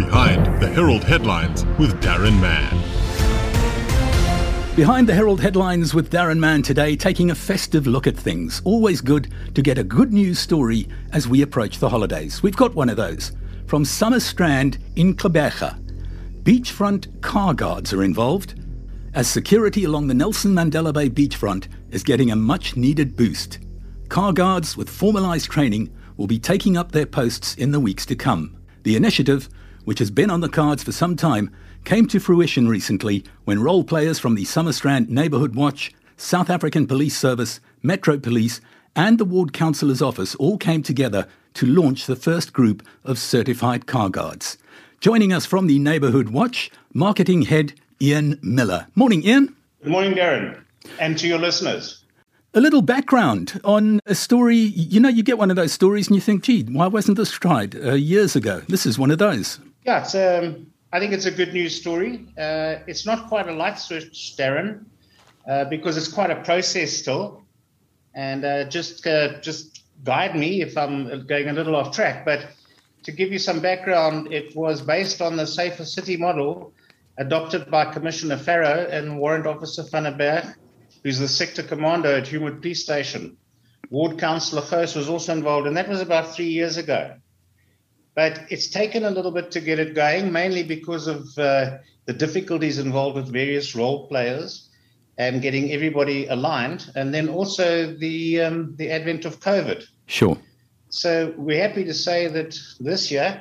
Behind the Herald Headlines with Darren Mann. Behind the Herald Headlines with Darren Mann today, taking a festive look at things. Always good to get a good news story as we approach the holidays. We've got one of those from Summerstrand in Gqeberha. Beachfront car guards are involved as security along the Nelson Mandela Bay beachfront is getting a much-needed boost. Car guards with formalised training will be taking up their posts in the weeks to come. The initiative, which has been on the cards for some time, came to fruition recently when role players from the Summerstrand Neighbourhood Watch, South African Police Service, Metro Police and the Ward Councillor's Office all came together to launch the first group of certified car guards. Joining us from the Neighbourhood Watch, Marketing Head Ian Miller. Morning, Ian. Good morning, Darren, and to your listeners. A little background on a story. You know, you get one of those stories and you think, gee, why wasn't this tried years ago? This is one of those. Yeah, I think it's a good news story. It's not quite a light switch, Darren, because it's quite a process still. And just guide me if I'm going a little off track. But to give you some background, it was based on the Safer City model adopted by Commissioner Farrow and Warrant Officer Van der Berg, who's the sector commander at Homewood Police Station. Ward Councillor Goos was also involved, and that was about 3 years ago. But it's taken a little bit to get it going, mainly because of the difficulties involved with various role players and getting everybody aligned, and then also the advent of COVID. Sure. So we're happy to say that this year,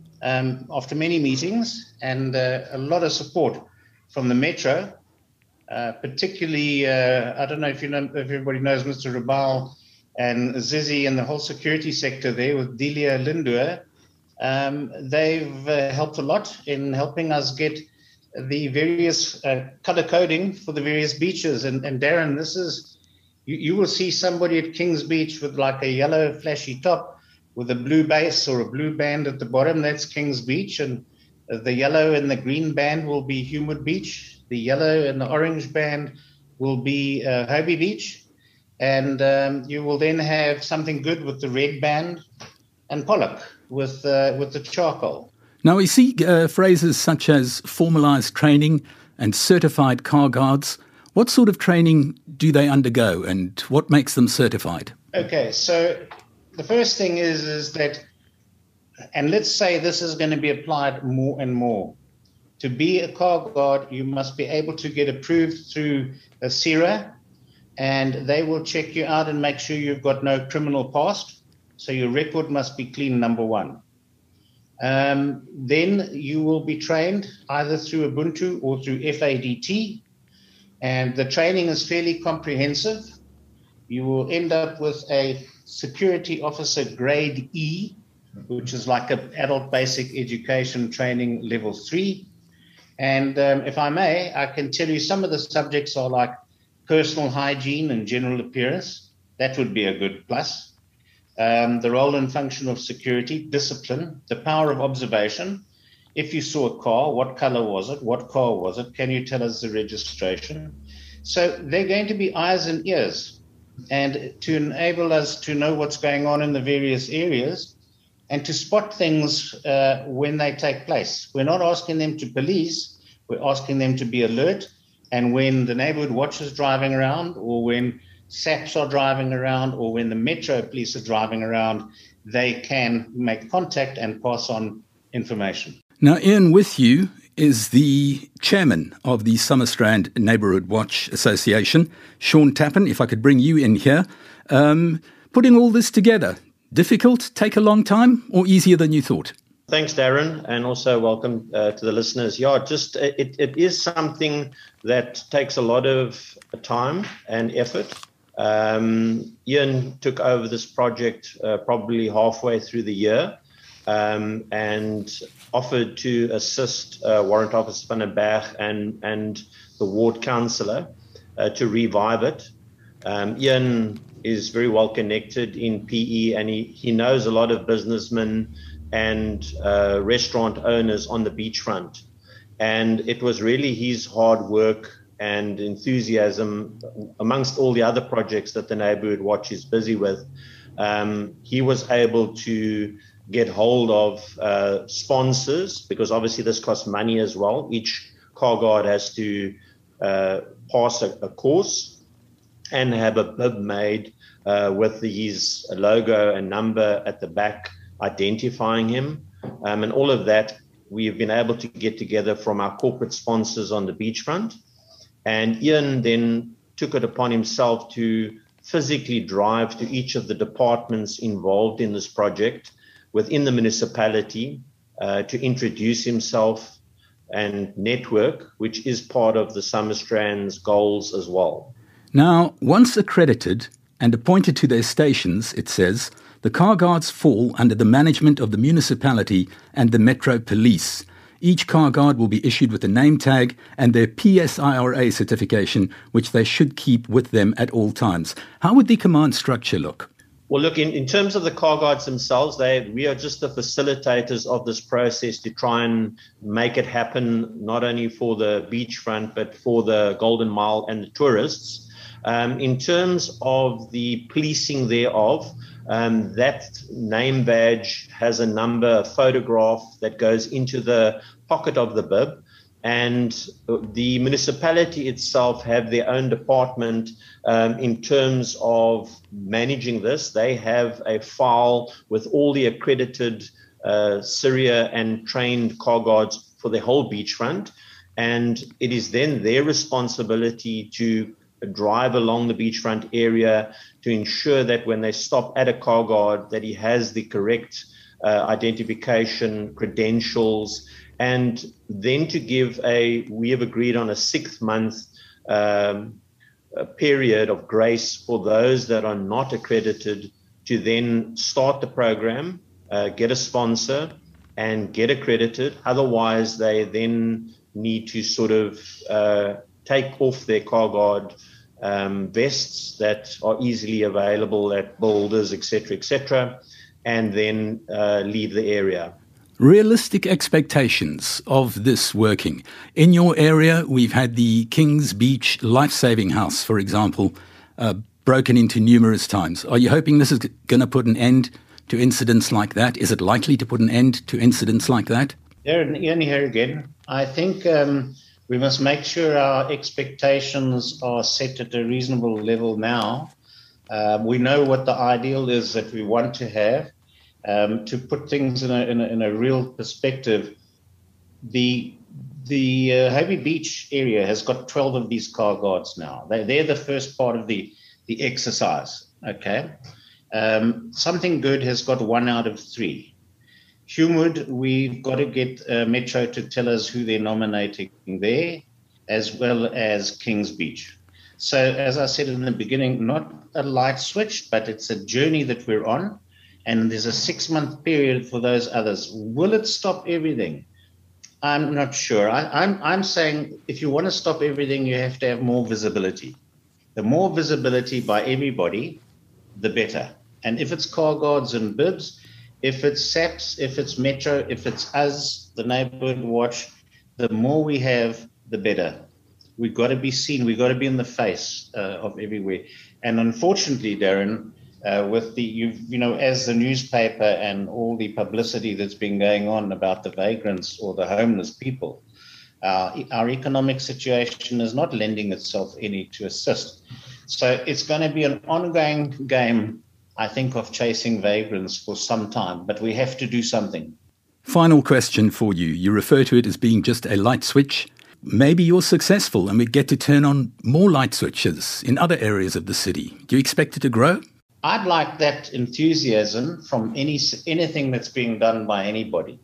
after many meetings and a lot of support from the Metro, particularly, I don't know if everybody knows Mr. Rabal and Zizi and the whole security sector there with Delia Lindua. They've helped a lot in helping us get the various color coding for the various beaches. And Darren, this is, you will see somebody at Kings Beach with like a yellow flashy top with a blue base or a blue band at the bottom. That's Kings Beach. And the yellow and the green band will be Homewood Beach. The yellow and the orange band will be Hobie Beach. And you will then have something good with the red band and Pollock with the charcoal. Now we see phrases such as formalised training and certified car guards. What sort of training do they undergo and what makes them certified? Okay, so the first thing is that, and let's say this is going to be applied more and more. To be a car guard, you must be able to get approved through a CIRA, and they will check you out and make sure you've got no criminal past. So your record must be clean, number one. Then you will be trained either through Ubuntu or through FADT. And the training is fairly comprehensive. You will end up with a security officer grade E, which is like an adult basic education training level 3. And if I may, I can tell you some of the subjects are like personal hygiene and general appearance. That would be a good plus. The role and function of security, discipline, the power of observation. If you saw a car, what color was it? What car was it? Can you tell us the registration? So they're going to be eyes and ears, and to enable us to know what's going on in the various areas and to spot things when they take place. We're not asking them to police, we're asking them to be alert. And when the neighborhood watch is driving around, or when SAPs are driving around, or when the Metro Police are driving around, they can make contact and pass on information. Now, Ian, with you is the chairman of the Summerstrand Neighbourhood Watch Association, Sean Tappen. If I could bring you in here. Putting all this together, difficult, take a long time, or easier than you thought? Thanks, Darren, and also welcome to the listeners. Yeah, just it is something that takes a lot of time and effort. Ian took over this project probably halfway through the year and offered to assist Warrant Officer Van der Berg and the Ward Councillor to revive it. Ian is very well connected in PE, and he knows a lot of businessmen and restaurant owners on the beachfront. And it was really his hard work and enthusiasm amongst all the other projects that the Neighbourhood Watch is busy with. He was able to get hold of sponsors, because obviously this costs money as well. Each car guard has to pass a course and have a bib made with his logo and number at the back identifying him. And all of that we've been able to get together from our corporate sponsors on the beachfront. And Ian then took it upon himself to physically drive to each of the departments involved in this project within the municipality to introduce himself and network, which is part of the Summerstrand's goals as well. Now, once accredited and appointed to their stations, it says, the car guards fall under the management of the municipality and the Metro Police. Each car guard will be issued with a name tag and their PSIRA certification, which they should keep with them at all times. How would the command structure look? Well, look, in terms of the car guards themselves, we are just the facilitators of this process to try and make it happen, not only for the beachfront, but for the Golden Mile and the tourists. In terms of the policing thereof, that name badge has a number, a photograph that goes into the pocket of the bib, and the municipality itself have their own department in terms of managing this. They have a file with all the accredited Syria and trained car guards for the whole beachfront, and it is then their responsibility to drive along the beachfront area to ensure that when they stop at a car guard that he has the correct identification, credentials, and then to give we have agreed on a 6-month period of grace for those that are not accredited to then start the program, get a sponsor and get accredited. Otherwise, they then need to sort of take off their car guard vests that are easily available at builders, etc., and then leave the area. Realistic expectations of this working. In your area, we've had the Kings Beach Life-Saving House, for example, broken into numerous times. Are you hoping this is going to put an end to incidents like that? Is it likely to put an end to incidents like that? Ian here again. I think we must make sure our expectations are set at a reasonable level now. We know what the ideal is that we want to have. To put things in a real perspective, the Hobie Beach area has got 12 of these car guards now. They're the first part of the exercise. Okay, Something Good has got 1 out of 3. Humewood, we've got to get Metro to tell us who they're nominating there, as well as Kings Beach. So, as I said in the beginning, not a light switch, but it's a journey that we're on. And there's a 6-month period for those others. Will it stop everything? I'm not sure. I'm saying if you want to stop everything, you have to have more visibility. The more visibility by everybody, the better. And if it's car guards and bibs, if it's SAPS, if it's Metro, if it's us, the Neighborhood Watch, the more we have, the better. We've got to be seen. We've got to be in the face of everywhere. And unfortunately, Darren, with as the newspaper and all the publicity that's been going on about the vagrants or the homeless people, our economic situation is not lending itself any to assist. So it's going to be an ongoing game, I think, of chasing vagrants for some time, but we have to do something. Final question for you. You refer to it as being just a light switch. Maybe you're successful and we get to turn on more light switches in other areas of the city. Do you expect it to grow? I'd like that enthusiasm from anything that's being done by anybody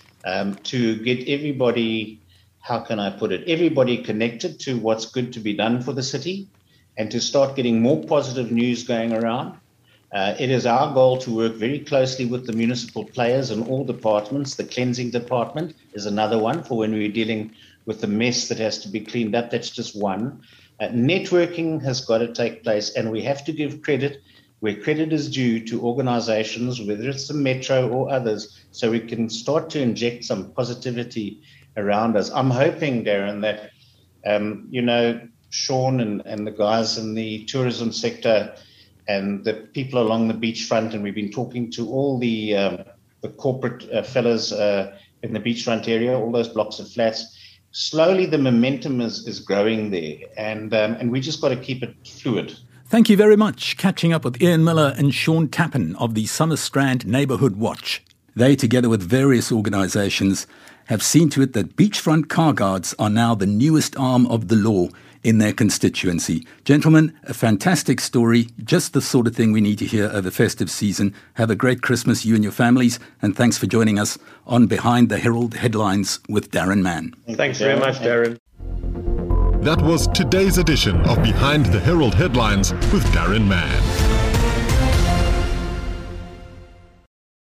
to get everybody, how can I put it, everybody connected to what's good to be done for the city and to start getting more positive news going around. It is our goal to work very closely with the municipal players in all departments. The cleansing department is another one for when we're dealing with the mess that has to be cleaned up. That's just one. Networking has got to take place, and we have to give credit where credit is due to organizations, whether it's the Metro or others, so we can start to inject some positivity around us. I'm hoping, Darren, that, Sean and the guys in the tourism sector and the people along the beachfront, and we've been talking to all the corporate fellas in the beachfront area, all those blocks of flats. Slowly, the momentum is growing there, and we just got to keep it fluid. Thank you very much. Catching up with Ian Miller and Sean Tappan of the Summerstrand Neighbourhood Watch. They, together with various organisations, have seen to it that beachfront car guards are now the newest arm of the law in their constituency. Gentlemen, a fantastic story, just the sort of thing we need to hear over festive season. Have a great Christmas, you and your families, and thanks for joining us on Behind the Herald Headlines with Darren Mann. Thanks very much, Darren. That was today's edition of Behind the Herald Headlines with Darren Mann.